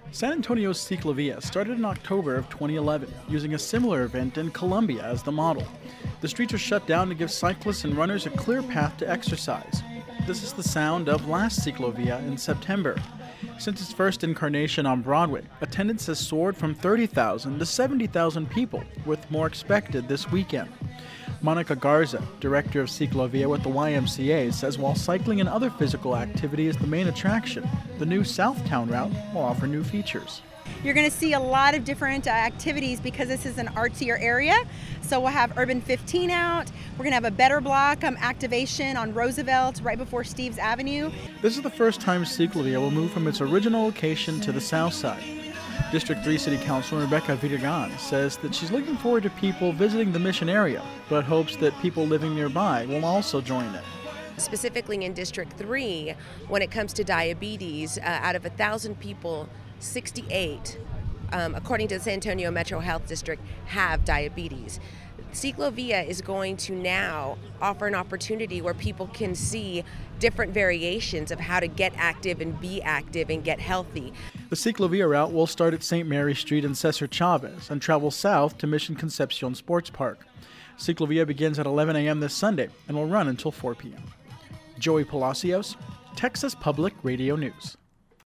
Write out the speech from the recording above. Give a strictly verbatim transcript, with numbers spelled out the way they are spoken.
San Antonio's Ciclovia started in October of twenty eleven, using a similar event in Colombia as the model. The streets are shut down to give cyclists and runners a clear path to exercise. This is the sound of last Ciclovia in September. Since its first incarnation on Broadway, attendance has soared from thirty thousand to seventy thousand people, with more expected this weekend. Monica Garza, director of Ciclovia with the Y M C A, says while cycling and other physical activity is the main attraction, the new Southtown route will offer new features. You're going to see a lot of different uh, activities because this is an artsier area. So we'll have Urban fifteen out. We're going to have a better block um, activation on Roosevelt right before Steves Avenue. This is the first time Ciclovia will move from its original location to the south side. District three City Councilor Rebecca Villagrán says that she's looking forward to people visiting the Mission area, but hopes that people living nearby will also join it. Specifically in District three, when it comes to diabetes, uh, out of one thousand people, sixty-eight, um, according to the San Antonio Metro Health District, have diabetes. Ciclovia is going to now offer an opportunity where people can see different variations of how to get active and be active and get healthy. The Ciclovia route will start at Saint Mary Street and Cesar Chavez and travel south to Mission Concepcion Sports Park. Ciclovia begins at eleven a m this Sunday and will run until four p m Joey Palacios, Texas Public Radio News.